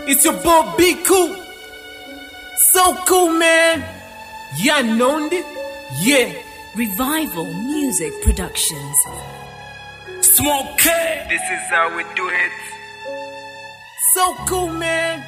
It's your boy Be Cool. So cool, man. Yeah, known it. Yeah. Revival Music Productions. Smoke it. This is how we do it. So cool, man.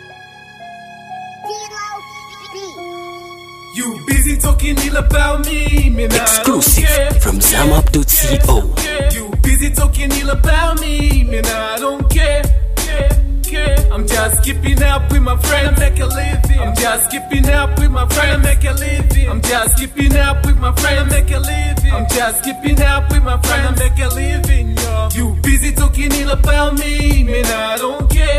You busy talking ill about me, man. Exclusive from Zamup.co. You busy talking ill about me, man. I don't care. I'm just keeping up with my friends, make a living. I'm just keeping up with my friends, make a living. I'm just keeping up with my friends, make a living. I'm just keeping up with my friends, make a living. Yo. You busy talking ill about me, man. I don't care.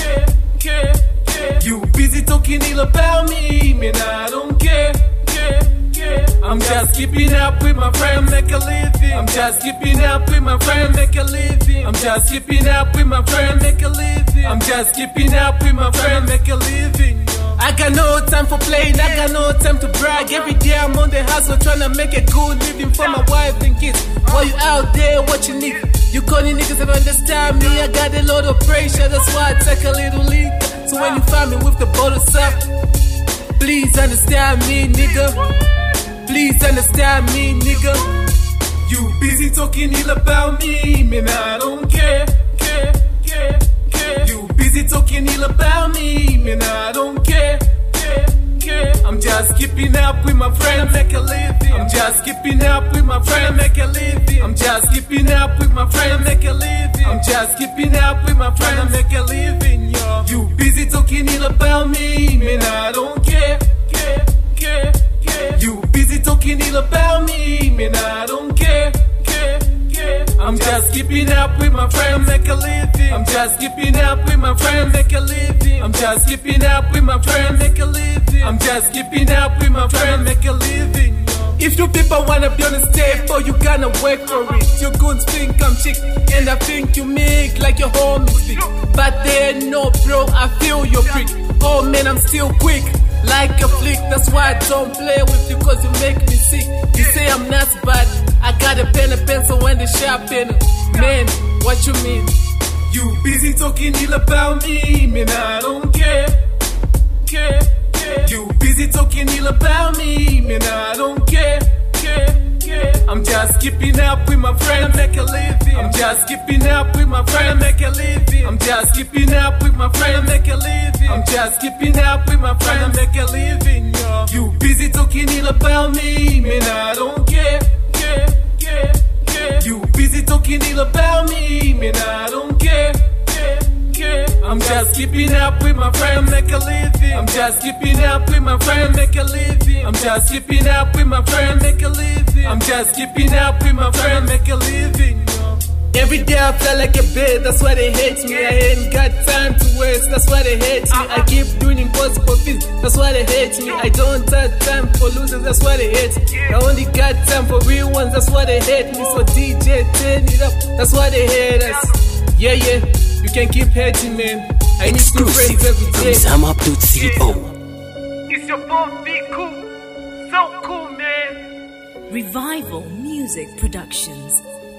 You busy talking ill about me, man. I don't care. I'm just keeping up with my friends, make a living. I'm just keeping up with my friends, make a living. I'm just keeping up with my friends, make a living. I'm just keeping up with my friends, make a living. I got no time for playing, I got no time to brag. Every day I'm on the hustle trying to make a good living for my wife and kids. While you out there, what you need? You corny niggas don't understand me. I got a lot of pressure, that's why I take a little leak. So when you find me with the bottles up, please understand me, nigga. Please understand me, nigga. You busy talking ill about me, man. I don't care. You busy talking ill about me, man. I don't care. I'm just keeping up with my friends, make a living. I'm just keeping up with my friends, make a living. I'm just keeping up with my friends, make a living. I'm just keeping up with my friends, make a living, yo. You busy talking ill about me, man. I don't care. You busy talking ill about me, man. I don't care. I'm just keeping up with my friends, make a living. I'm just keeping up with my friends, make a living. I'm just keeping up with my friends, make a living. I'm just keeping up with my friends, make a living. If you people wanna be on the stage, for you gonna work for it. Your goons think I'm chick, and I think you make like your homies big. But they know, bro, I feel your prick. Oh man, I'm still quick, like a flick. That's why I don't play with you, cause you make me sick. You say I'm nuts, but I got a pen and pencil and the sharpen. Man, what you mean? You busy talking ill about me, man. I don't care. You busy talking ill about me, man. I don't care. I'm just keeping up with my friends, make a living. I'm just keeping up with my friends, make a living. I'm just keeping up with my friends, make a living. I'm just keeping up with my friends, make a living, yo. You busy talking ill about me, man. I don't care. You busy talking ill about me, man. I don't care. I'm just keeping up with my friends, make a living. I'm just keeping up with my friends, make a living. I'm just keeping up with my friends, make a living. I'm just keeping up with my friends, make a living. Every day I feel like a bed, that's why they hate me. I ain't got time to waste, that's why they hate me. I keep doing impossible things, that's why they hate me. I don't have time for losers, that's why they hate me. I only got time for real ones, that's why they hate me. So DJ, turn it up, that's why they hate us. Yeah, you can keep hating, man. I need to friends every day. From Zamup.co. It's your boy Be Cool. So cool, man. Revival Music Productions.